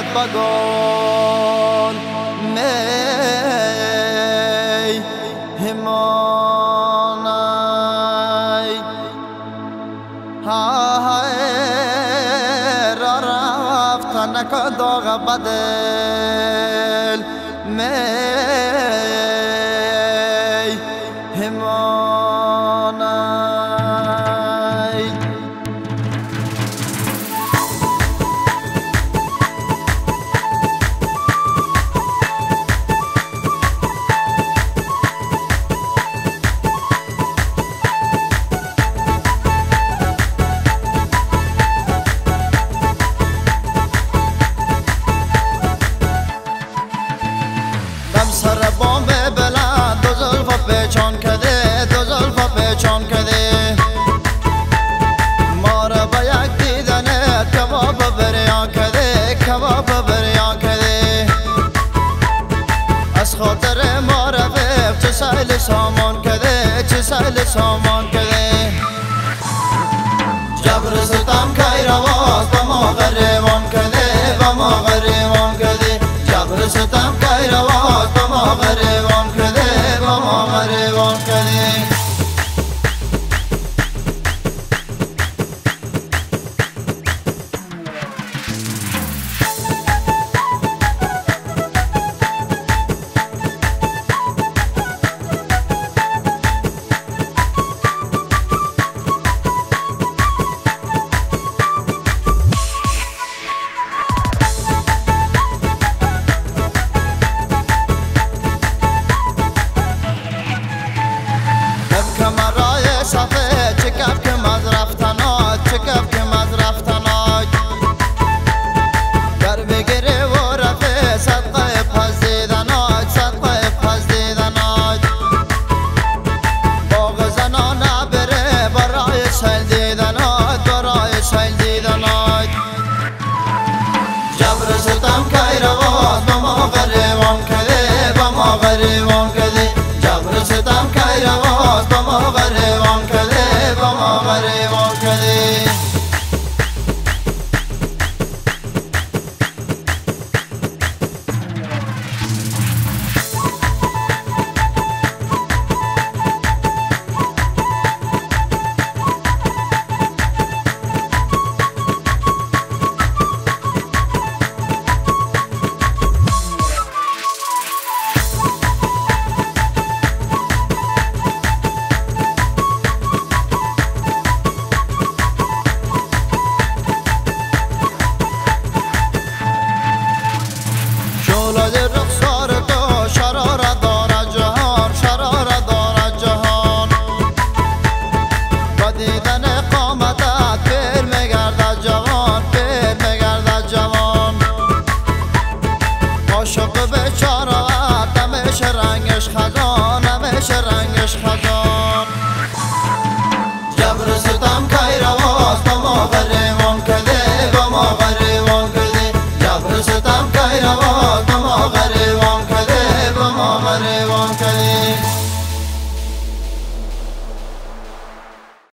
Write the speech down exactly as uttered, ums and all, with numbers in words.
بگل می همانای های را رفتن که داغ بدل می همانای سر بام بلند دو زلفا پیچان کده دو زلفا پیچان کده ما را با یک دیدنت کباب بریان کده کباب بریان کده از خاطر ما رفیق چه سیل سامان کده چه سیل سامان کده جبر ستم که رواز با ما غریبان کده با ما غریبان کده جبر ستم